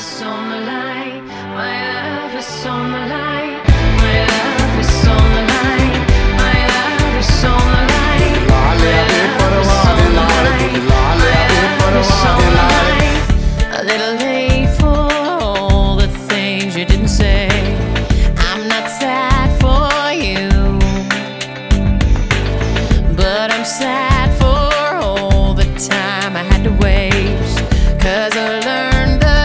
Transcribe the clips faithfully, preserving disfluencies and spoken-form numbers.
is on the line. My love is on the line. My love is on the line. My love is on the line. My love is on the line. My love is on the line. A little late for all the things you didn't say. I'm not sad for you, but I'm sad for all the time I had to waste. 'Cause I learned the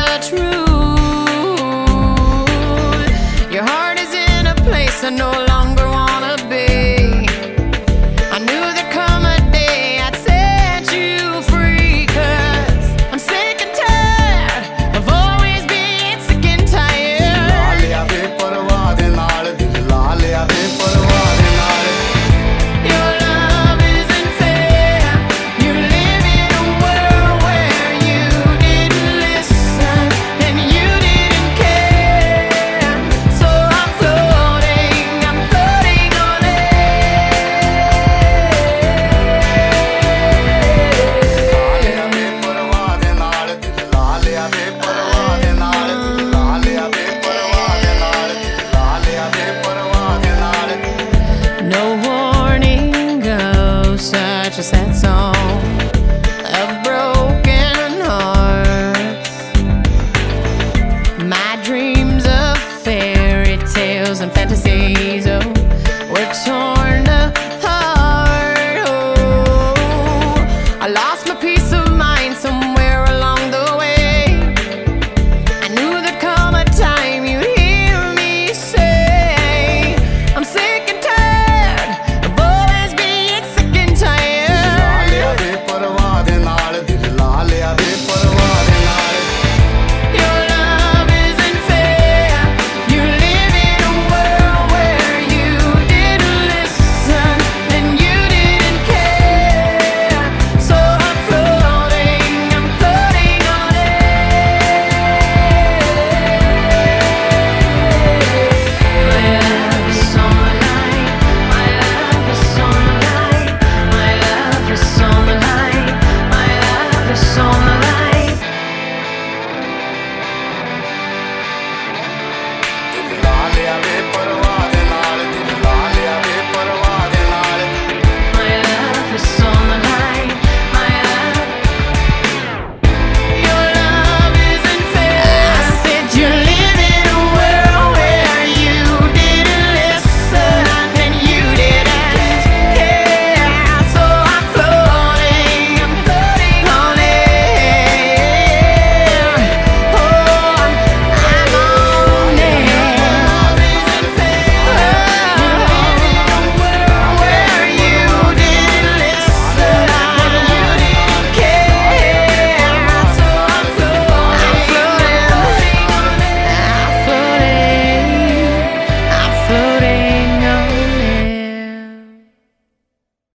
truth. Your heart is in a place I no longer wanna be. I knew there'd come a day I'd set you free. 'Cause I'm sick and tired of always being sick and tired. ਲਾ ਲਿਆ ਬੇਪਰਵਾਹ ਦੇ ਨਾਲ ਦਿਲ ਲਾ ਲਿਆ ਬੇਪਰਵਾਹ ਦੇ ਨਾਲ Your love isn't fair. You live in a world where you didn't listen and you didn't care. So I'm floating, I'm floating on air. ਲਾ ਲਿਆ ਬੇਪਰਵਾਹ ਦੇ ਨਾਲ ਦਿਲ ਲਾ ਲਿਆ ਬੇਪਰਵਾਹ ਦੇ ਨਾਲ ਦਿਲ ਲਾ ਲਿਆ ਬੇਪਰਵਾਹ ਦੇ ਨਾਲ ਦਿਲ ਲਾ ਲਿਆ ਬੇਪਰਵਾਹ ਦੇ ਨਾਲ No warning goes, such a sad song.